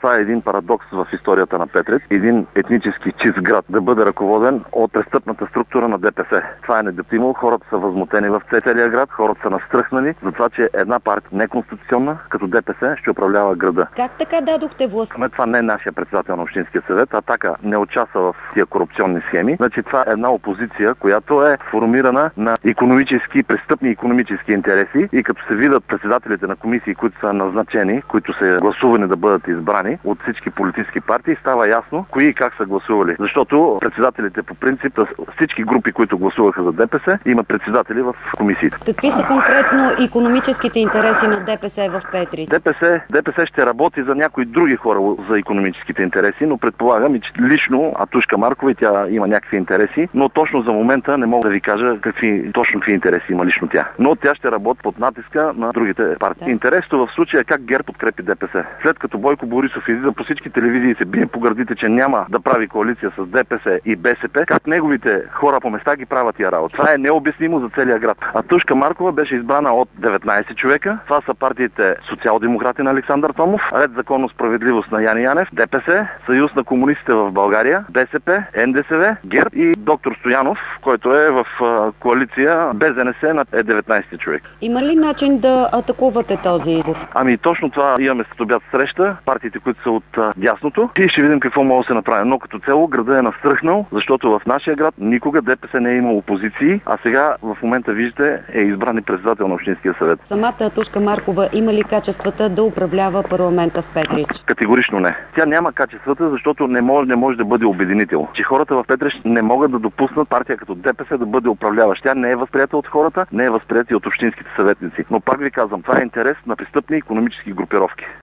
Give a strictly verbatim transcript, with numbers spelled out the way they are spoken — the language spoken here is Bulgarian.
Това е един парадокс в историята на Петрич. Един етнически чист град да бъде ръководен от престъпната структура на ДПС. Това е недопустимо. Хората са възмутени в целия град, хората са настръхнали за това, че една партия неконституционна, като ДПС, ще управлява града. Как така дадохте власт? Ами това не е нашия председател на Общинския съвет. Атака не участва в тия корупционни схеми. Значи това е една опозиция, която е формирана на икономически, престъпни икономически интереси и като се видят председателите на комисии, които са назначени, които са гласувани да бъдат избрани от всички политически партии, става ясно кои и как са гласували. Защото председателите по принцип, всички групи, които гласуваха за ДПС, имат председатели в комисиите. Какви са конкретно икономическите интереси на ДПС в Петрич? ДПС, ДПС ще работи за някои други хора за икономическите интереси, но предполагам и че лично Атушка Маркова и тя има някакви интереси, но точно за момента не мога да ви кажа какви точно какви интереси има лично тя. Но тя ще работи под натиска на другите партии. Да. Интересното в случая е как ГЕРБ подкрепи ДПС. След като Бойко Борисов излиза по всички телевизии и се бие по гърдите, че няма да прави коалиция с ДПС и БСП, как неговите хора по места ги правят тия работа. Това е необяснимо за целия град. Атушка Маркова беше избрана от деветнайсет човека. Това са партиите Социал-демократи на Александър Томов, Ред, законно, справедливост на Яне Янев, ДПС, Съюз на комунистите в България, БСП, НДСВ, ГЕРБ и доктор Стоянов, който е в коалиция без ДНС на деветнайсет човек. Има ли начин да атакувате този избор? Ами точно това имаме след обяд среща, партиите, които са от а, дясното, и ще видим какво може да се направи. Но като цяло града е настръхнал, защото в нашия град никога ДПС не е имало опозиции, а сега в момента виждате е избран и председател на Общинския съвет. Самата Атушка Маркова има ли качествата да управлява парламента в Петрич? Категорично не. Тя няма качествата, защото не може, не може да бъде убединител. Че хората в Петрич не могат да допуснат партия като ДПС да бъде управляваща. Тя не е възприета от хората, не е възприета и от общинските съветници. Но пак ви казвам, това е интерес на престъпни икономически групировки.